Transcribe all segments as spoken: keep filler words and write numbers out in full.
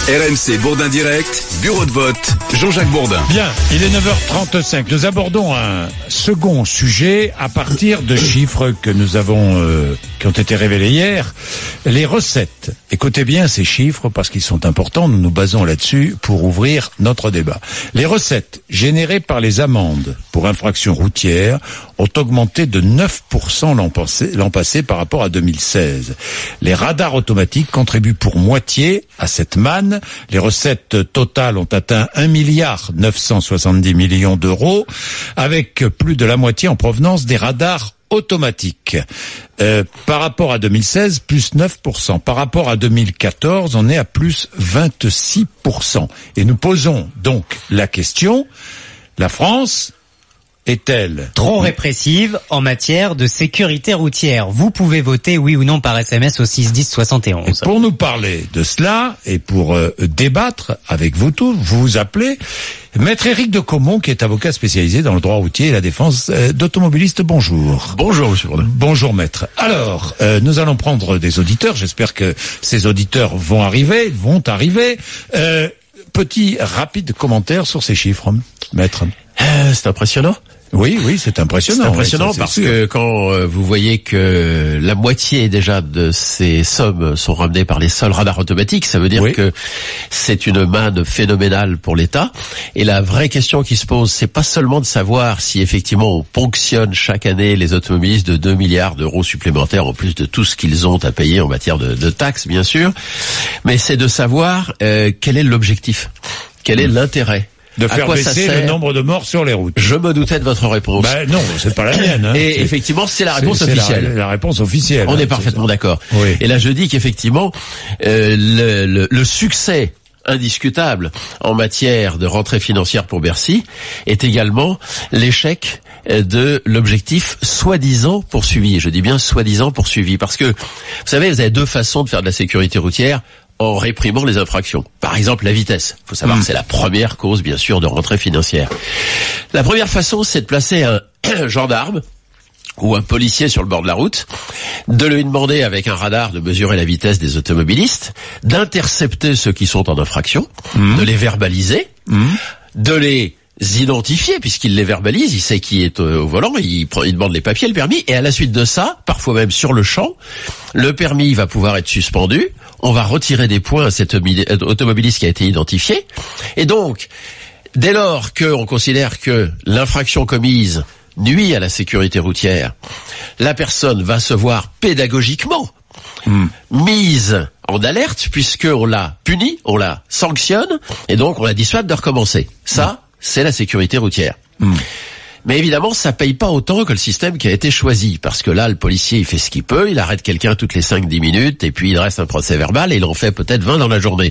R M C Bourdin Direct, bureau de vote, Jean-Jacques Bourdin. Bien, il est neuf heures trente-cinq. Nous abordons un second sujet à partir de chiffres que nous avons, euh, qui ont été révélés hier. Les recettes. Écoutez bien ces chiffres parce qu'ils sont importants. Nous nous basons là-dessus pour ouvrir notre débat. Les recettes générées par les amendes pour infractions routières ont augmenté de neuf pour cent l'an passé, l'an passé par rapport à deux mille seize. Les radars automatiques contribuent pour moitié à cette manne. Les recettes totales ont atteint un milliard neuf cent soixante-dix millions d'euros, avec plus de la moitié en provenance des radars automatiques. Euh, par rapport à deux mille seize, plus neuf pour cent. Par rapport à deux mille quatorze, on est à plus vingt-six pour cent. Et nous posons donc la question, la France est-elle trop répressive en matière de sécurité routière? Vous pouvez voter oui ou non par S M S au six dix soixante et onze. Et pour nous parler de cela et pour euh, débattre avec vous tous, vous vous appelez Maître Éric de Caumont, qui est avocat spécialisé dans le droit routier et la défense euh, d'automobilistes. Bonjour. Bonjour, monsieur Bourdin. Bonjour, maître. Alors, euh, nous allons prendre des auditeurs. J'espère que ces auditeurs vont arriver, vont arriver. Euh, petit, rapide commentaire sur ces chiffres, maître. Euh, c'est impressionnant. Oui, oui, c'est impressionnant. C'est impressionnant oui, ça, parce sûr. que quand euh, vous voyez que la moitié déjà de ces sommes sont ramenées par les seuls radars automatiques, ça veut dire oui. que c'est une manne phénoménale pour l'État. Et la vraie question qui se pose, c'est pas seulement de savoir si effectivement on ponctionne chaque année les automobilistes de deux milliards d'euros supplémentaires en plus de tout ce qu'ils ont à payer en matière de, de taxes, bien sûr, mais c'est de savoir euh, quel est l'objectif, quel est l'intérêt. De faire baisser le nombre de morts sur les routes. Je me doutais de votre réponse. Bah non, c'est pas la mienne. Hein. Et c'est, effectivement, c'est la réponse c'est, officielle. C'est la, la réponse officielle. On hein, est parfaitement c'est d'accord. Oui. Et là, je dis qu'effectivement, euh, le, le, le succès indiscutable en matière de rentrée financière pour Bercy est également l'échec de l'objectif soi-disant poursuivi. Je dis bien soi-disant poursuivi parce que, vous savez, vous avez deux façons de faire de la sécurité routière en réprimant les infractions. Par exemple, la vitesse. Il faut savoir mmh. que c'est la première cause, bien sûr, de rentrée financière. La première façon, c'est de placer un gendarme ou un policier sur le bord de la route, de lui demander avec un radar de mesurer la vitesse des automobilistes, d'intercepter ceux qui sont en infraction, mmh. de les verbaliser, mmh. de les identifier, puisqu'il les verbalise, il sait qui est au volant, il, prend, il demande les papiers, le permis, et à la suite de ça, parfois même sur le champ, le permis va pouvoir être suspendu, on va retirer des points à cet automobiliste qui a été identifié, et donc, dès lors qu'on considère que l'infraction commise nuit à la sécurité routière, la personne va se voir pédagogiquement mmh. mise en alerte, puisqu'on l'a puni, on la sanctionne, et donc on la dissuade de recommencer. Ça, mmh. c'est la sécurité routière. Mmh. Mais évidemment, ça paye pas autant que le système qui a été choisi, parce que là, le policier, il fait ce qu'il peut, il arrête quelqu'un toutes les cinq dix minutes, et puis il reste un procès verbal, et il en fait peut-être vingt dans la journée.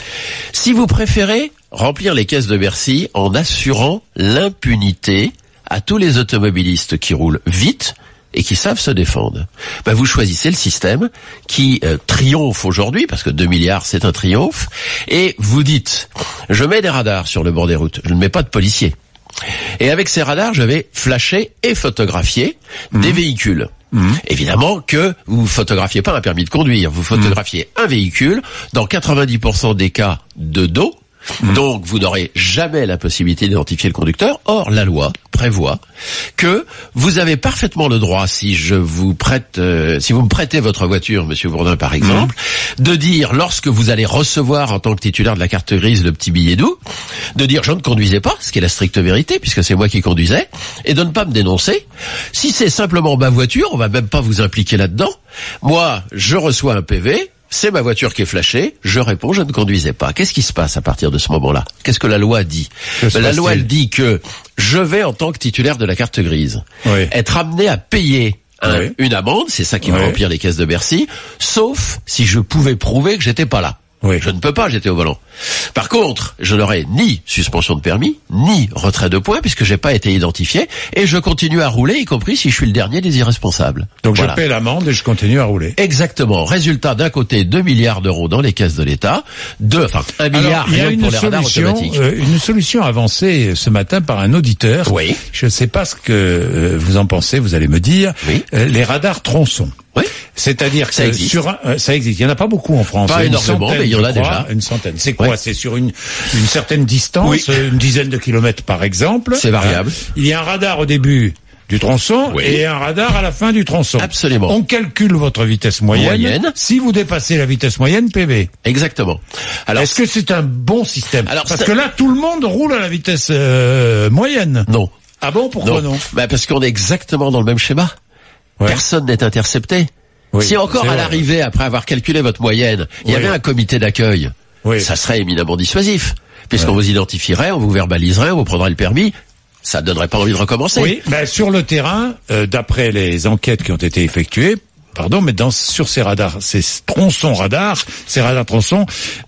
Si vous préférez remplir les caisses de Bercy en assurant l'impunité à tous les automobilistes qui roulent vite et qui savent se défendre, ben vous choisissez le système qui euh, triomphe aujourd'hui, parce que deux milliards c'est un triomphe, et vous dites, je mets des radars sur le bord des routes, je ne mets pas de policiers. Et avec ces radars, je vais flasher et photographier mmh. des véhicules. Mmh. Évidemment que vous photographiez pas un permis de conduire, vous photographiez mmh. un véhicule, dans quatre-vingt-dix pour cent des cas de dos, Mmh. donc vous n'aurez jamais la possibilité d'identifier le conducteur. Or, la loi prévoit que vous avez parfaitement le droit, si je vous prête, euh, si vous me prêtez votre voiture, monsieur Bourdin par exemple, mmh. de dire, lorsque vous allez recevoir en tant que titulaire de la carte grise le petit billet doux, de dire je ne conduisais pas, ce qui est la stricte vérité, puisque c'est moi qui conduisais, et de ne pas me dénoncer. Si c'est simplement ma voiture, on va même pas vous impliquer là-dedans. Moi, je reçois un P V, c'est ma voiture qui est flashée, je réponds, je ne conduisais pas. Qu'est-ce qui se passe à partir de ce moment-là? Qu'est-ce que la loi dit? Ben, la loi, elle dit que je vais, en tant que titulaire de la carte grise, oui. être amené à payer un, oui. une amende, c'est ça qui oui. va remplir les caisses de Bercy, sauf si je pouvais prouver que j'étais pas là. Oui. Je ne peux pas, j'étais au volant. Par contre, je n'aurai ni suspension de permis, ni retrait de points, puisque j'ai pas été identifié, et je continue à rouler, y compris si je suis le dernier des irresponsables. Donc voilà. Je paie l'amende et je continue à rouler. Exactement. Résultat, d'un côté, deux milliards d'euros dans les caisses de l'État, deux, enfin, un milliard rien pour les radars automatiques. Euh, une solution avancée ce matin par un auditeur. Oui. Je ne sais pas ce que euh, vous en pensez, vous allez me dire. Oui. Euh, les radars tronçons. Oui. C'est-à-dire ça que existe. sur un, euh, ça existe. Il y en a pas beaucoup en France. Pas une énormément, centaine, mais il y en a je crois, déjà. Une centaine. C'est quoi? Ouais. C'est sur une, une certaine distance, Oui. une dizaine de kilomètres par exemple. C'est variable. Euh, il y a un radar au début du tronçon Oui. et un radar à la fin du tronçon. Absolument. On calcule votre vitesse moyenne. Moyenne. Si vous dépassez la vitesse moyenne, P V. Exactement. Alors, Est-ce que c'est un bon système? Alors, Parce c'est- que là, tout le monde roule à la vitesse euh, moyenne. non. Ah bon? Pourquoi non, Bah parce qu'on est exactement dans le même schéma. Ouais. Personne n'est intercepté. Oui, Si encore c'est à vrai. l'arrivée, après avoir calculé votre moyenne, il y Oui. avait un comité d'accueil, Oui. ça serait éminemment dissuasif. Puisqu'on Ouais. vous identifierait, on vous verbaliserait, on vous prendrait le permis, ça ne donnerait pas envie de recommencer. Oui, ben sur le terrain, euh, d'après les enquêtes qui ont été effectuées, pardon, mais dans sur ces radars, ces tronçons radars, ces radars tronçons,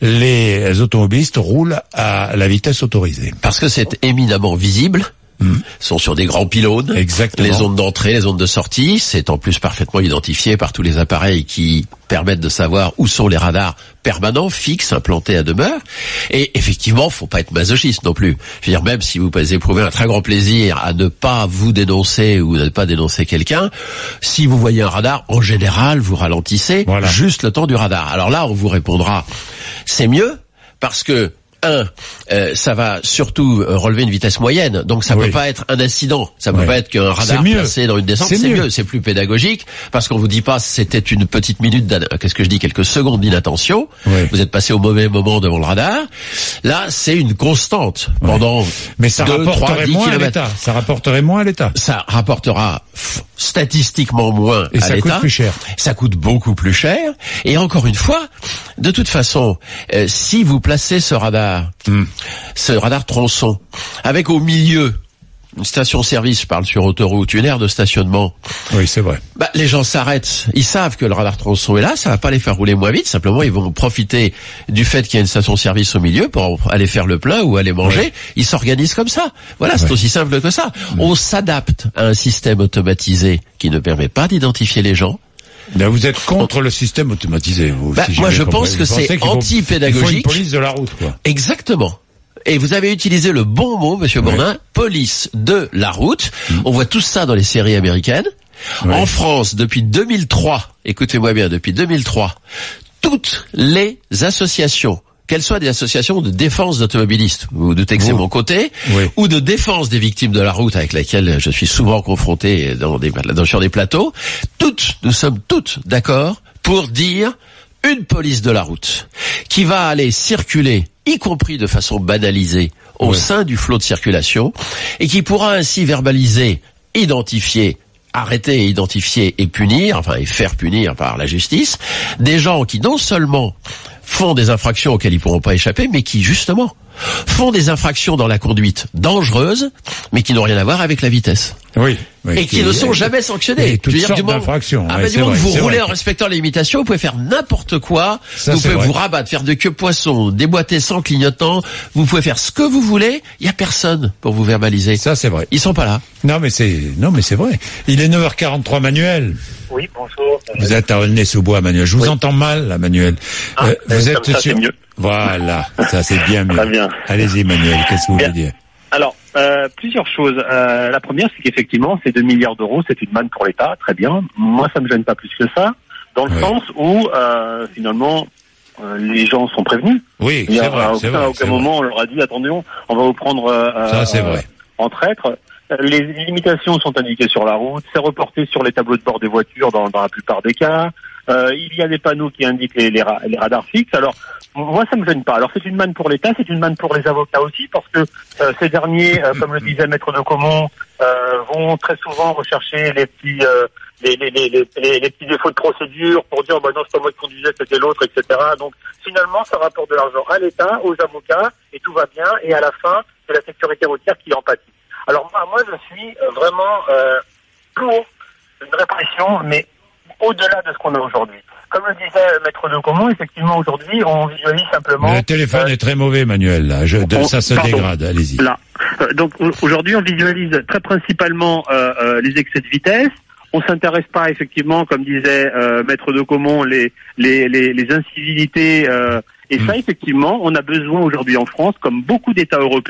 les automobilistes roulent à la vitesse autorisée. Parce que c'est éminemment visible. Mmh. Sont sur des grands pylônes. Exactement. Les zones d'entrée, les zones de sortie, c'est en plus parfaitement identifié par tous les appareils qui permettent de savoir où sont les radars permanents, fixes, implantés à demeure. Et effectivement, faut pas être masochiste non plus. Je veux dire, même si vous éprouvez un très grand plaisir à ne pas vous dénoncer ou ne pas dénoncer quelqu'un, si vous voyez un radar, en général, vous ralentissez Voilà. juste le temps du radar. Alors là, on vous répondra, c'est mieux parce que Un, euh, ça va surtout euh, relever une vitesse moyenne, donc ça Oui. peut pas être un incident, ça peut Oui. pas être qu'un radar C'est mieux. placé dans une descente, C'est c'est mieux. mieux, c'est plus pédagogique, parce qu'on vous dit pas c'était une petite minute, d'in- qu'est-ce que je dis, quelques secondes d'inattention, Oui. vous êtes passé au mauvais moment devant le radar, là c'est une constante pendant Mais ça deux, trois, rapporterait dix moins à kilomètres. l'État. Ça rapporterait moins à l'État. Ça rapportera f- statistiquement moins Et à ça l'État. coûte plus cher. Ça coûte beaucoup plus cher. Et encore une fois, de toute façon, euh, si vous placez ce radar, Hmm. ce radar tronçon, avec au milieu une station-service, je parle sur autoroute, une aire de stationnement, Oui, c'est vrai. bah, les gens s'arrêtent. Ils savent que le radar tronçon est là, ça va pas les faire rouler moins vite. Simplement, ils vont profiter du fait qu'il y a une station-service au milieu pour aller faire le plein ou aller manger. Ouais. Ils s'organisent comme ça. Voilà, c'est Ouais. aussi simple que ça. On s'adapte à un système automatisé qui ne permet pas d'identifier les gens. Ben, vous êtes contre le système automatisé, vous. Bah, si j'ai moi, bien je compris. pense que Vous pensez c'est qu'il faut- anti-pédagogique. Il faut une police de la route, quoi. Exactement. Et vous avez utilisé le bon mot, Monsieur Ouais. Bourdin, police de la route. On voit tout ça dans les séries américaines. Ouais. En France, depuis deux mille trois, écoutez-moi bien, depuis deux mille trois, toutes les associations, qu'elles soient des associations de défense d'automobilistes, vous vous doutez que c'est Vous. mon côté, Oui. ou de défense des victimes de la route avec lesquelles je suis souvent confronté dans des, dans, sur des plateaux, toutes, nous sommes toutes d'accord pour dire une police de la route qui va aller circuler, y compris de façon banalisée, au Ouais. sein du flot de circulation, et qui pourra ainsi verbaliser, identifier, arrêter et identifier et punir, enfin et faire punir par la justice, des gens qui non seulement font des infractions auxquelles ils pourront pas échapper, mais qui justement font des infractions dans la conduite dangereuse, mais qui n'ont rien à voir avec la vitesse. Oui. oui. Et qui ne sont jamais sanctionnés. Et toutes Je veux dire, sortes du moment- d'infractions. Ah Ouais, bah, c'est du moment vrai, que vous c'est roulez vrai. en respectant les limitations, vous pouvez faire n'importe quoi. Ça, vous c'est pouvez vrai. vous rabattre, faire de queue poisson, déboîter sans clignotant. Vous pouvez faire ce que vous voulez. Il y a personne pour vous verbaliser. Ça, c'est vrai. Ils sont pas là. Non, mais c'est, non, mais c'est vrai. Il est neuf heures quarante-trois, Manuel. Oui, bonjour. Vous êtes à Aulnay-sous-Bois, Manuel. Je vous Oui. entends mal, là, Manuel. Ah, Euh, vous euh, êtes comme ça, sur... c'est mieux. Voilà. Ça, c'est bien mieux. Très bien. Allez-y, Manuel. Qu'est-ce que vous Bien. voulez dire? Alors, euh, plusieurs choses. Euh, la première, c'est qu'effectivement, ces deux milliards d'euros, c'est une manne pour l'État, très bien. Moi, ça me gêne pas plus que ça, dans le Ouais. sens où, euh, finalement, euh, les gens sont prévenus. Oui, Il y c'est a, vrai, à c'est aucun, vrai. à aucun c'est moment, on leur a dit, attention, on va vous prendre euh, Ça, c'est euh, vrai. en traître. Les limitations sont indiquées sur la route, c'est reporté sur les tableaux de bord des voitures dans, dans la plupart des cas. Euh, il y a des panneaux qui indiquent les, les, ra- les radars fixes. Alors, moi, ça me gêne pas. Alors, c'est une manne pour l'État, c'est une manne pour les avocats aussi, parce que euh, ces derniers, euh, comme le disait Maître de Comont, euh, vont très souvent rechercher les petits, euh, les, les, les, les, les, les petits défauts de procédure pour dire, bah non, c'est pas moi qui conduisais, c'était l'autre, et cetera. Donc, finalement, ça rapporte de l'argent à l'État, aux avocats, et tout va bien. Et à la fin, c'est la sécurité routière qui en pâtit. Alors, moi, moi je suis euh, vraiment euh, pour une répression, mais au-delà de ce qu'on a aujourd'hui. Comme le disait Maître de Comont, effectivement, aujourd'hui, on visualise simplement... Le téléphone euh, est très mauvais, Manuel. Là. Je, de- on- ça se pardon. dégrade. Allez-y. Là. Euh, donc au- aujourd'hui, on visualise très principalement euh, euh, les excès de vitesse. On s'intéresse pas effectivement, comme disait euh, Maître de Comont, les les les, les incivilités. Euh, et Mm. ça, effectivement, on a besoin aujourd'hui en France, comme beaucoup d'États européens,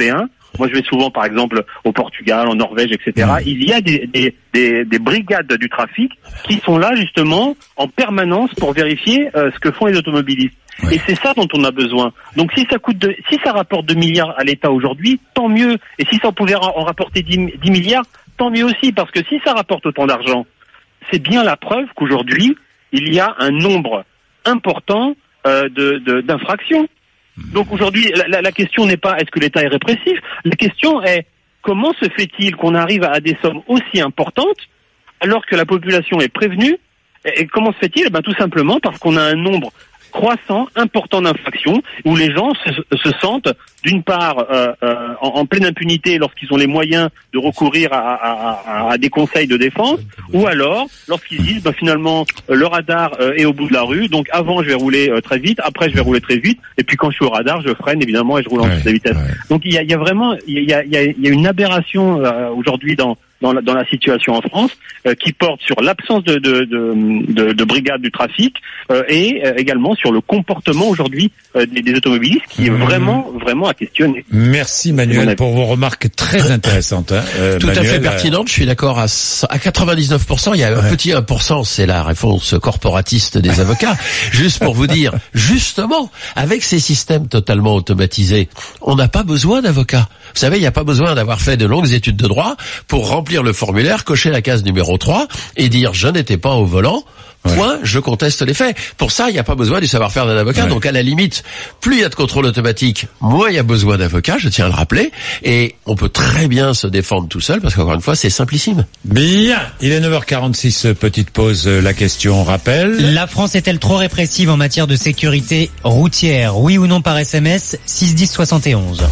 Moi, je vais souvent, par exemple, au Portugal, en Norvège, et cetera. Mmh. Il y a des, des, des, des brigades du trafic qui sont là, justement, en permanence pour vérifier euh, ce que font les automobilistes. Ouais. Et c'est ça dont on a besoin. Donc, si ça coûte, de, si ça rapporte deux milliards à l'État aujourd'hui, tant mieux. Et si ça pouvait en rapporter dix milliards, tant mieux aussi. Parce que si ça rapporte autant d'argent, c'est bien la preuve qu'aujourd'hui, il y a un nombre important euh, de, de, d'infractions. Donc aujourd'hui, la, la question n'est pas est-ce que l'État est répressif, la question est comment se fait-il qu'on arrive à des sommes aussi importantes alors que la population est prévenue, et, et comment se fait-il? Ben, tout simplement parce qu'on a un nombre croissant, important d'infractions, où les gens se, se sentent, d'une part, euh, euh, en, en pleine impunité lorsqu'ils ont les moyens de recourir à, à, à, à des conseils de défense, ou alors lorsqu'ils disent, ben, finalement, le radar euh, est au bout de la rue, donc avant je vais rouler euh, très vite, après je vais rouler très vite, et puis quand je suis au radar, je freine évidemment et je roule en toute vitesse. Ouais. Donc il y a, il y a vraiment, il y a, il y a, il y a une aberration euh, aujourd'hui dans Dans la, dans la situation en France, euh, qui porte sur l'absence de, de, de, de, de brigades du trafic euh, et euh, également sur le comportement aujourd'hui euh, des, des automobilistes, qui est vraiment, vraiment à questionner. Merci Manuel pour vos remarques très intéressantes. Hein. Euh, Tout Manuel, à fait pertinentes, je suis d'accord à, à quatre-vingt-dix-neuf pour cent, il y a un ouais. petit un pour cent, c'est la réponse corporatiste des avocats. Juste pour vous dire, justement, avec ces systèmes totalement automatisés, on n'a pas besoin d'avocats. Vous savez, il n'y a pas besoin d'avoir fait de longues études de droit pour remplir le formulaire, cocher la case numéro trois et dire je n'étais pas au volant. Point, ouais. je conteste les faits. Pour ça, il n'y a pas besoin du savoir-faire d'un avocat. Ouais. Donc, à la limite, plus il y a de contrôle automatique, moins il y a besoin d'avocat, je tiens à le rappeler. Et on peut très bien se défendre tout seul, parce qu'encore une fois, c'est simplissime. Bien, il est neuf heures quarante-six, petite pause, la question rappelle. La France est-elle trop répressive en matière de sécurité routière? Oui ou non par S M S, six dix soixante et onze.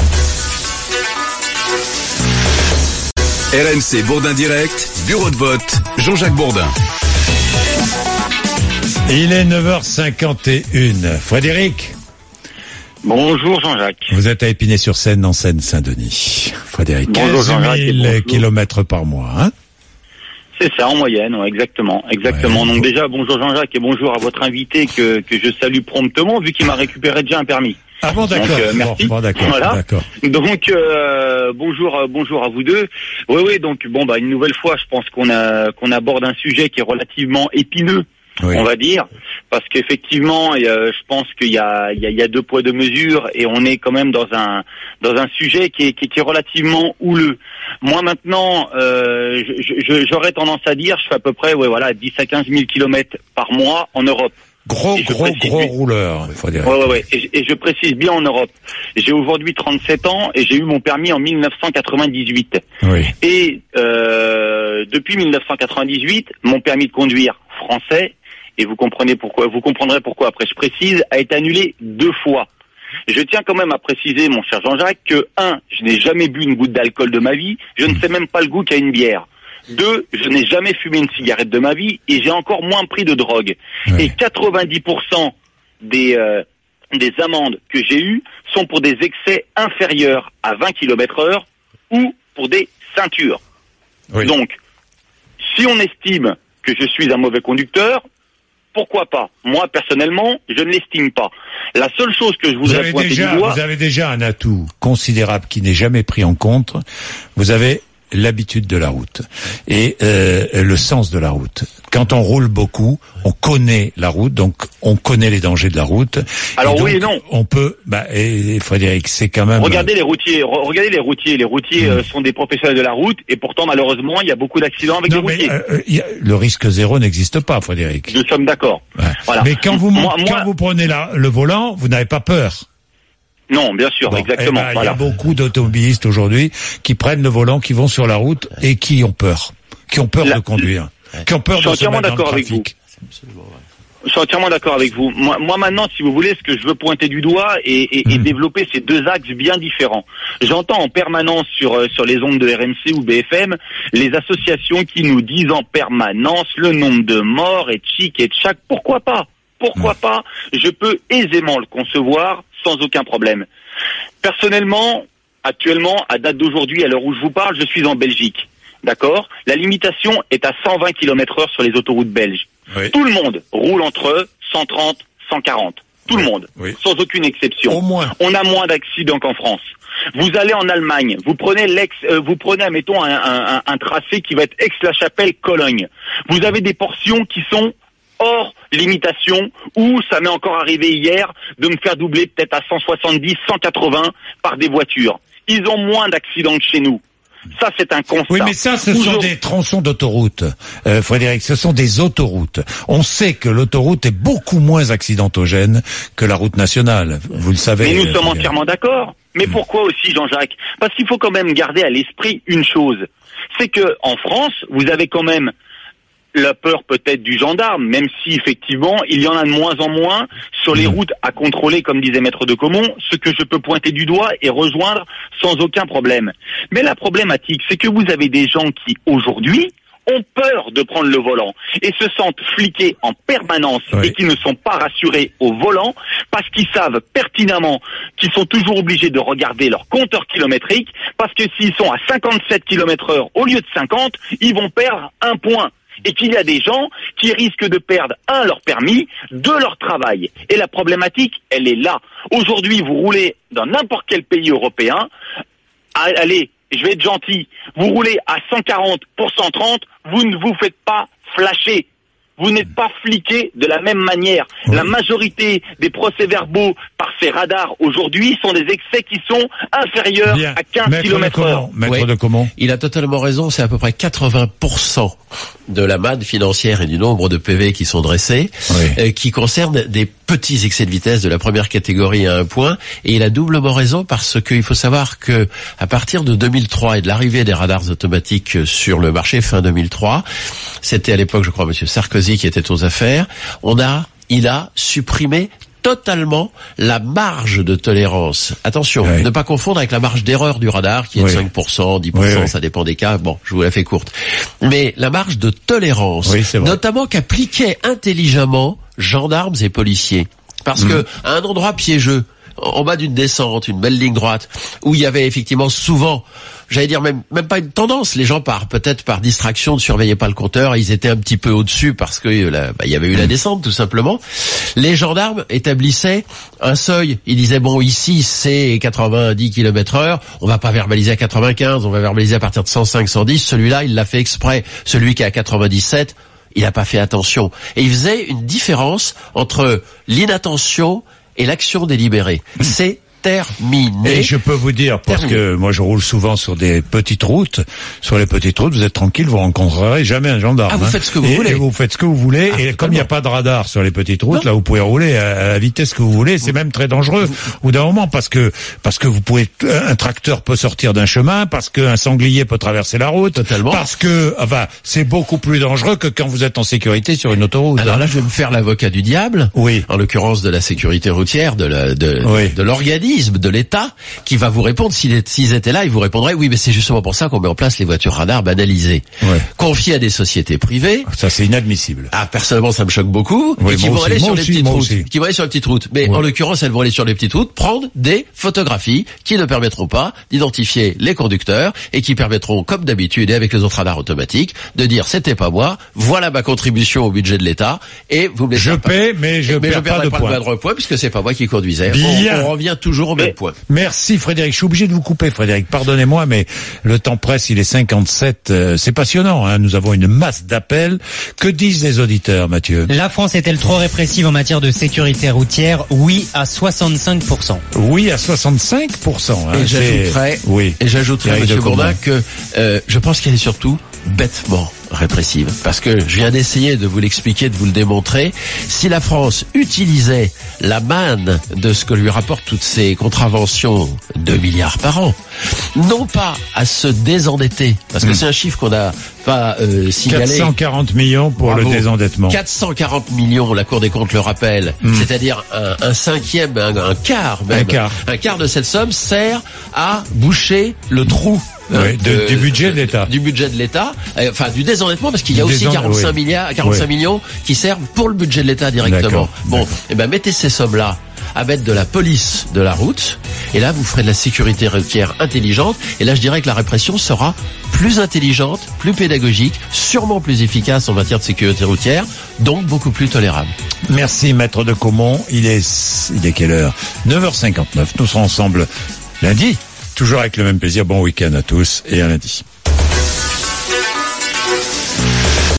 R M C Bourdin Direct, bureau de vote, Jean-Jacques Bourdin. Il est neuf heures cinquante et une. Frédéric. Bonjour Jean-Jacques. Vous êtes à Épinay-sur-Seine, en Seine-Saint-Denis. Frédéric, quinze mille kilomètres par mois, hein? C'est ça, en moyenne, ouais, exactement, exactement. Ouais, Donc déjà, bonjour Jean-Jacques et bonjour à votre invité que, que je salue promptement vu qu'il m'a récupéré déjà un permis. Ah bon, d'accord. Donc, euh, merci. Bon, bon, d'accord, voilà. d'accord. Donc euh, bonjour, bonjour à vous deux. Oui, oui. Donc bon, bah une nouvelle fois, je pense qu'on a qu'on aborde un sujet qui est relativement épineux, oui. on va dire, parce qu'effectivement, euh, je pense qu'il y a il y a, il y a deux poids deux mesures et on est quand même dans un dans un sujet qui est qui, qui est relativement houleux. Moi maintenant, euh, je, je, j'aurais tendance à dire, je fais à peu près, ouais, voilà, dix à quinze mille kilomètres par mois en Europe. Gros, gros, gros rouleur, il faut dire. Ouais, ouais, ouais. Et, et je précise bien en Europe. J'ai aujourd'hui trente-sept ans et j'ai eu mon permis en mille neuf cent quatre-vingt-dix-huit. Oui. Et euh, depuis mille neuf cent quatre-vingt-dix-huit, mon permis de conduire français, et vous comprenez pourquoi, vous comprendrez pourquoi après je précise, a été annulé deux fois. Je tiens quand même à préciser, mon cher Jean-Jacques, que un, je n'ai jamais bu une goutte d'alcool de ma vie, je ne sais même pas le goût qu'a une bière. Deux, je n'ai jamais fumé une cigarette de ma vie et j'ai encore moins pris de drogue. Oui. Et quatre-vingt-dix pour cent des euh, des amendes que j'ai eues sont pour des excès inférieurs à vingt kilomètres heure ou pour des ceintures. Oui. Donc, si on estime que je suis un mauvais conducteur, pourquoi pas? Moi, personnellement, je ne l'estime pas. La seule chose que je voudrais pointer déjà, du doigt... Vous avez déjà un atout considérable qui n'est jamais pris en compte. Vous avez l'habitude de la route et euh, le sens de la route. Quand on roule beaucoup, on connaît la route, donc on connaît les dangers de la route. Alors et oui et non. On peut, bah, et, et Frédéric, c'est quand même. Regardez les routiers, re- regardez les routiers. Les routiers mmh. euh, sont des professionnels de la route et pourtant malheureusement il y a beaucoup d'accidents avec non, les routiers. Mais, euh, y a, le risque zéro n'existe pas, Frédéric. Nous sommes d'accord. Ouais. Voilà. Mais quand vous moi, quand moi... vous prenez la, le volant, vous n'avez pas peur. Non, bien sûr, bon, exactement. Eh ben, voilà. Il y a beaucoup d'automobilistes aujourd'hui qui prennent le volant, qui vont sur la route et qui ont peur, qui ont peur la... de conduire, ouais. qui ont peur de se mettre dans le trafic. Je suis entièrement d'accord avec vous. Moi, moi maintenant, si vous voulez, ce que je veux pointer du doigt et, et, mmh. et développer ces deux axes bien différents. J'entends en permanence sur sur les ondes de R M C ou B F M les associations qui nous disent en permanence le nombre de morts et de chic et de chaque. Pourquoi pas? Pourquoi mmh. pas? Je peux aisément le concevoir sans aucun problème. Personnellement, actuellement, à date d'aujourd'hui, à l'heure où je vous parle, je suis en Belgique. D'accord? La limitation est à cent vingt kilomètres heure sur les autoroutes belges. Oui. Tout le monde roule entre cent trente, cent quarante. tout le monde, oui. sans aucune exception. Au moins. On a moins d'accidents qu'en France. Vous allez en Allemagne, vous prenez l'ex, euh, vous prenez, admettons, un, un, un tracé qui va être Aix-la-Chapelle-Cologne. Vous avez des portions qui sont hors limitation, où ça m'est encore arrivé hier de me faire doubler peut-être à cent soixante-dix, cent quatre-vingts par des voitures. Ils ont moins d'accidents que chez nous. Ça, c'est un constat. Oui, mais ça, ce sont des tronçons d'autoroute, euh, Frédéric, ce sont des autoroutes. On sait que l'autoroute est beaucoup moins accidentogène que la route nationale, vous le savez. Mais nous euh, sommes entièrement d'accord. Mais mmh. pourquoi aussi, Jean-Jacques? Parce qu'il faut quand même garder à l'esprit une chose. C'est que en France, vous avez quand même la peur peut-être du gendarme, même si effectivement il y en a de moins en moins sur les routes à contrôler, comme disait Maître de Comont, ce que je peux pointer du doigt et rejoindre sans aucun problème. Mais la problématique, c'est que vous avez des gens qui aujourd'hui ont peur de prendre le volant et se sentent fliqués en permanence oui. et qui ne sont pas rassurés au volant parce qu'ils savent pertinemment qu'ils sont toujours obligés de regarder leur compteur kilométrique parce que s'ils sont à cinquante-sept kilomètres heure au lieu de cinquante, ils vont perdre un point. Et qu'il y a des gens qui risquent de perdre, un, leur permis, deux, leur travail. Et la problématique, elle est là. Aujourd'hui, vous roulez dans n'importe quel pays européen, allez, je vais être gentil, vous roulez à cent quarante pour cent trente, vous ne vous faites pas flasher. Vous n'êtes pas fliqué de la même manière. Oui. La majorité des procès-verbaux par ces radars aujourd'hui sont des excès qui sont inférieurs Bien. à quinze kilomètres heure. Maître oui. de Comont. Il a totalement raison, c'est à peu près quatre-vingts pour cent de la manne financière et du nombre de P V qui sont dressés, oui. euh, qui concernent des petits excès de vitesse de la première catégorie à un point. Et il a doublement raison parce qu'il faut savoir que à partir de deux mille trois et de l'arrivée des radars automatiques sur le marché fin deux mille trois, c'était à l'époque, je crois, Monsieur Sarkozy qui était aux affaires, on a, il a supprimé totalement la marge de tolérance. Attention, oui. ne pas confondre avec la marge d'erreur du radar qui est oui. de cinq pour cent, dix pour cent, oui, oui. ça dépend des cas. Bon, je vous la fais courte. Mais la marge de tolérance, oui, notamment qu'appliquaient intelligemment gendarmes et policiers. Parce mmh. que à un endroit piégeux, en bas d'une descente, une belle ligne droite, où il y avait effectivement souvent, j'allais dire même même pas une tendance, les gens par peut-être par distraction ne surveillaient pas le compteur, ils étaient un petit peu au-dessus parce que là, bah, il y avait eu la descente tout simplement. Les gendarmes établissaient un seuil, ils disaient bon ici c'est quatre-vingt-dix kilomètres heure, on va pas verbaliser à quatre-vingt-quinze, on va verbaliser à partir de cent cinq, cent dix, celui-là il l'a fait exprès, celui qui est à quatre-vingt-dix-sept, il n'a pas fait attention. Et il faisait une différence entre l'inattention et l'action délibérée. C'est terminé. Et je peux vous dire, parce terminé. que moi je roule souvent sur des petites routes, sur les petites routes, vous êtes tranquille, vous rencontrerez jamais un gendarme. Ah, vous faites ce que vous et, voulez. Et vous faites ce que vous voulez, ah, et comme il n'y a pas de radar sur les petites routes, non. là vous pouvez rouler à la vitesse que vous voulez, c'est vous, même très dangereux vous, au bout d'un moment, parce que parce que vous pouvez, un tracteur peut sortir d'un chemin, parce qu'un sanglier peut traverser la route, totalement. Parce que, enfin, c'est beaucoup plus dangereux que quand vous êtes en sécurité sur une autoroute. Alors là, je vais me faire l'avocat du diable, oui. en l'occurrence de la sécurité routière, de la, de, oui. de l'organisme, de l'État, qui va vous répondre, s'ils s'ils étaient là, ils vous répondraient, oui, mais c'est justement pour ça qu'on met en place les voitures radars banalisées. Ouais. Confiées à des sociétés privées. Ça, c'est inadmissible. Ah, personnellement, ça me choque beaucoup. Oui, et qui vont aussi, aller sur aussi, les petites routes. Aussi. Qui vont aller sur les petites routes. Mais ouais. en l'occurrence, elles vont aller sur les petites routes, prendre des photographies qui ne permettront pas d'identifier les conducteurs et qui permettront, comme d'habitude et avec les autres radars automatiques, de dire, c'était pas moi, voilà ma contribution au budget de l'État et vous me laissez Je pas. paie, mais je mais perds je pas de pas points. de points puisque c'est pas moi qui conduisais. Bien. On, on revient toujours au même point. Merci Frédéric. Je suis obligé de vous couper, Frédéric. Pardonnez-moi, mais le temps presse, il est cinquante-sept. Euh, c'est passionnant, hein. Nous avons une masse d'appels. Que disent les auditeurs, Mathieu? La France est-elle trop répressive en matière de sécurité routière? Oui, à soixante-cinq pour cent. Oui, à soixante-cinq pour cent. Hein. Et j'ajouterais, oui. Et j'ajouterais, Monsieur Bourdin, que euh, je pense qu'elle est surtout bêtement répressive. Parce que je viens d'essayer de vous l'expliquer, de vous le démontrer. Si la France utilisait la manne de ce que lui rapportent toutes ces contraventions, deux milliards par an, non pas à se désendetter, parce que mmh. c'est un chiffre qu'on n'a pas euh, signalé. quatre cent quarante millions pour Bravo. le désendettement. quatre cent quarante millions, la Cour des comptes le rappelle, mmh. c'est-à-dire un, un cinquième, un, un quart même. Un quart. Un quart de cette somme sert à boucher le trou. Oui, de, euh, du budget de l'État. Du budget de l'État, euh, enfin du désendettement, parce qu'il y a du aussi quarante-cinq oui. milliards, quarante-cinq oui. millions qui servent pour le budget de l'État directement. Bon, et eh ben mettez ces sommes-là à mettre de la police de la route. Et là, vous ferez de la sécurité routière intelligente. Et là, je dirais que la répression sera plus intelligente, plus pédagogique, sûrement plus efficace en matière de sécurité routière, donc beaucoup plus tolérable. Merci, maître de Caumont. Il est, il est quelle heure? neuf heures cinquante-neuf. Nous serons ensemble lundi. Toujours avec le même plaisir. Bon week-end à tous et à lundi.